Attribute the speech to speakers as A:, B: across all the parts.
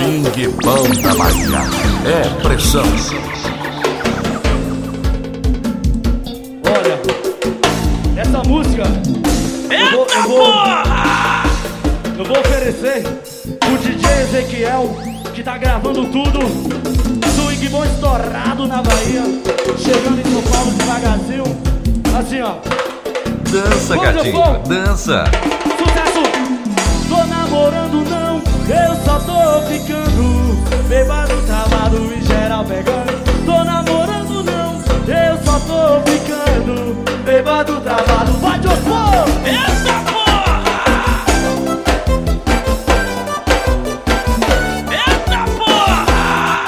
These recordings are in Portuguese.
A: Swing bom da Bahia. É pressão.
B: Olha, essa música eu vou oferecer pro DJ Ezequiel, que tá gravando tudo. Swing bom estourado na Bahia, chegando em São Paulo devagarzinho. Assim, ó.
A: Dança, gatinho, dança.
B: Sucesso! Tô namorando não, eu só tô ficando bêbado, travado e geral pegando. Tô namorando não, eu só tô ficando bêbado, travado. Vai, Jospô!
C: Eita porra! Eita porra!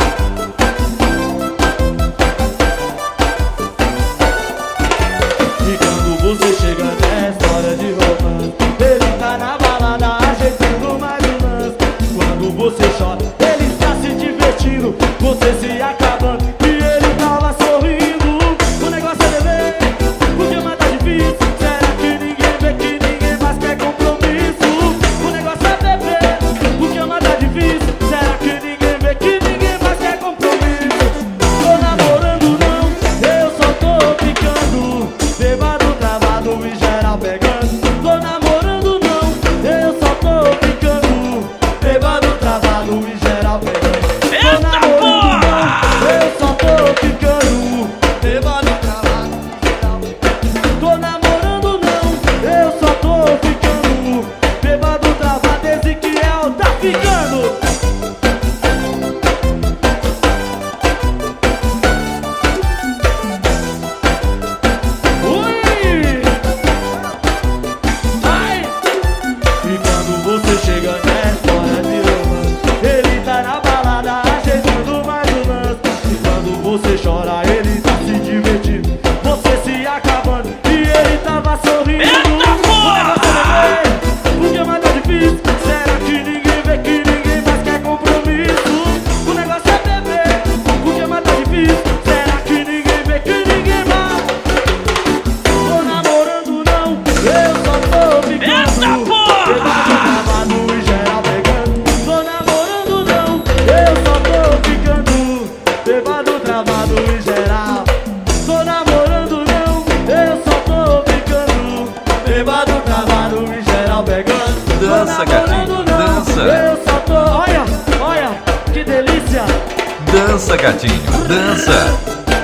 B: E quando você chega nessa hora de romance, ele tá na balada ajeitando mais um lance. Quando você chora, ele está se divertindo, você se acabando e ele tava sorrindo. O negócio é beber, porque mais tá difícil. Será que ninguém vê que ninguém mais quer compromisso? O negócio é beber, porque mais tá difícil. Será que ninguém vê que ninguém mais quer compromisso? Tô namorando não, eu só tô ficando bêbado, travado e geral pegando. Tô namorando não, eu só tô ficando bêbado, travado e geral pegando. Tô namorando não, eu só tô ficando bêbado, travado e geral pegando. Tô namorando não, eu só tô ficando bêbado, travado. Ezequiel tá ficando. E quando você chega nessa hora de romance, ele tá na balada ajeitando mais um lance. E quando você chora, ele tá se divertindo, você se acabando e ele tava sorrindo.
C: Eita porra!
B: O negócio é beber, porque mais tá difícil. Será que ninguém vê que ninguém mais quer compromisso? O negócio é beber, porque mais tá difícil. Será que ninguém vê que ninguém mais? Tô namorando não, eu só tô ficando
C: Eita porra!
B: travado e geral pegando. Tô namorando não, eu só tô ficando bêbado, travado e geral. Tô namorando não, eu só tô ficando bêbado, travado e geral pegando.
A: Dança, gatinho, dança.
B: Eu só tô, olha, que delícia.
A: Dança, gatinho, dança.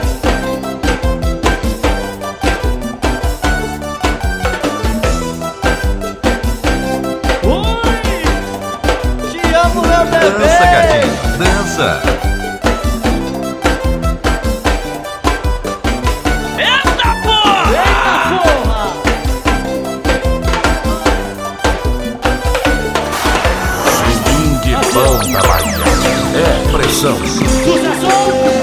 B: Oi, te amo meu bebê.
A: Dança, gatinho, dança.
C: Eita porra!
B: Eita porra!
A: Swing bom da Bahia. É pressão.
B: Sucesso!